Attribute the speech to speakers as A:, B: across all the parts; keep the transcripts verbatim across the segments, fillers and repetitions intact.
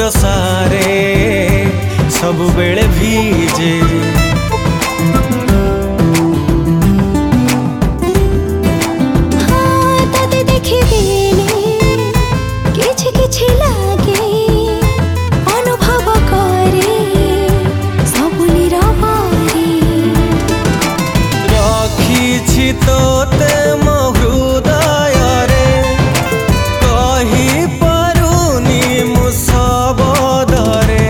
A: बरसारे सब बेले भीजे। तोते मो हृदय रे कही पारुनी मु सबदरे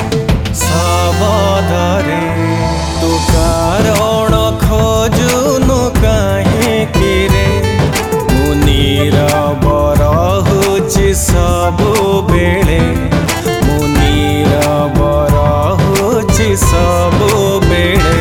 A: सबदरे तू कारण खोजुनु काहेकि रे मु नीरव रहुछि सबु बेले मु नीरव रहुछि सबु बेले।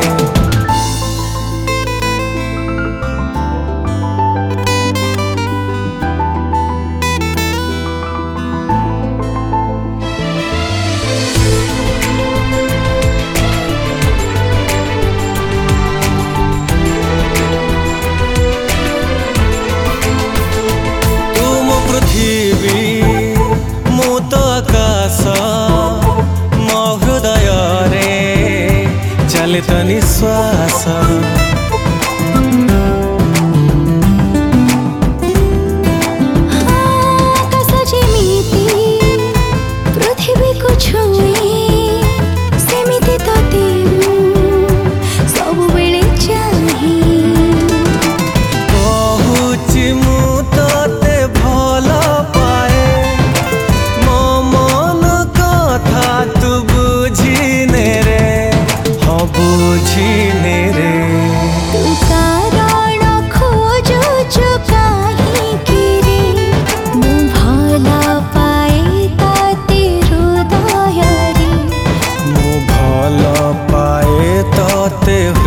A: आकाश मो हृदय रे चलित निश्वास
B: पृथ्वी को छुए सेमिति तोते सब बेले चाहे
A: कहूची मु तोते भल पाए मो मन कथा तू बुझिने रे हाँ बुझिने रे
B: तू कारण खोजुछु काहेकि रे मु भल पाए तोते हृदय रे
A: मु भल पाए तोते